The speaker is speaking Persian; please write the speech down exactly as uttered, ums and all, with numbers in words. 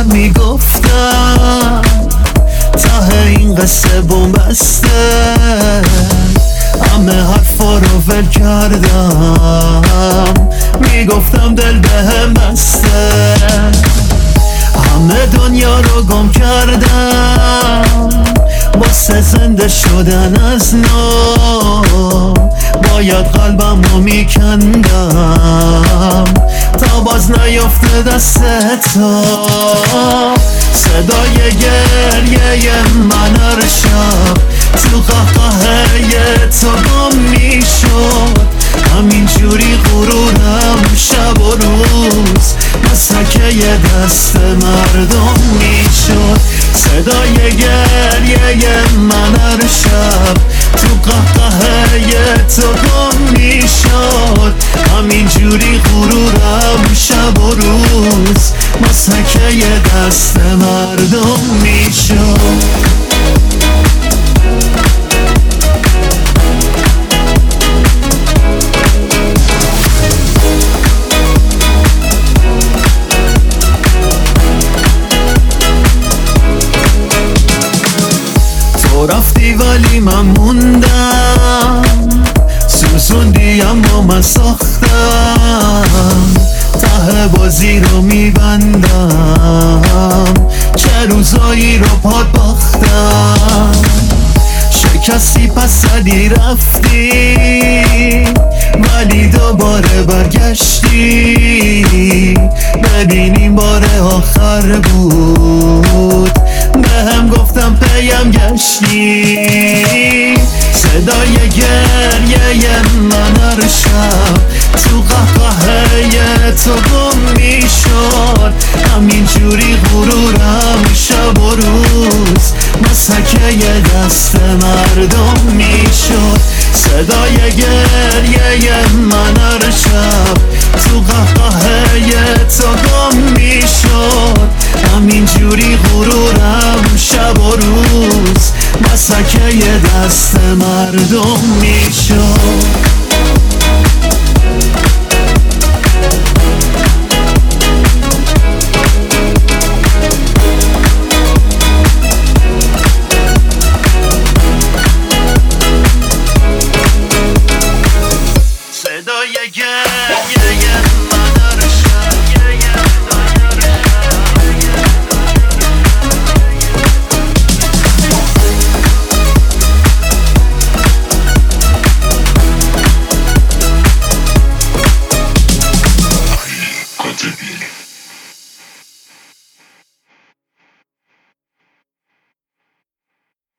من میگفتم ته این قصه بومبسته، همه حرفا رو ول کردم، میگفتم دل بهم بسته، همه دنیا رو گم کردم واسه زنده شدن از نو، باید قلبم رو میکندم تا باز نیفته دست تو. صدای گریه من هر شب تو قهقهه تو گم میشد، همین جوری غرورم شب و روز مسکه دست مردم میشد. صدای گریه من هر شب تو قهقهه تو گم میشد، همین جوری غرورم شب و روز مسکه دست مردم میشد. تو رفتی ولی من موندم، سوزوندی اما من ساختم، ته بازی رو میبندم، چه روزایی رو پاد باختم. شکستی پس زدی رفتی ولی دوباره برگشتی، ببینیم بار آخر بود بهم گفتم پیم گشتی. صدای گریه من هر شب تو قهقهه تو گم میشد، همین جوری غرورم شب و روز مسکه دست مردم میشد. صدای گریه من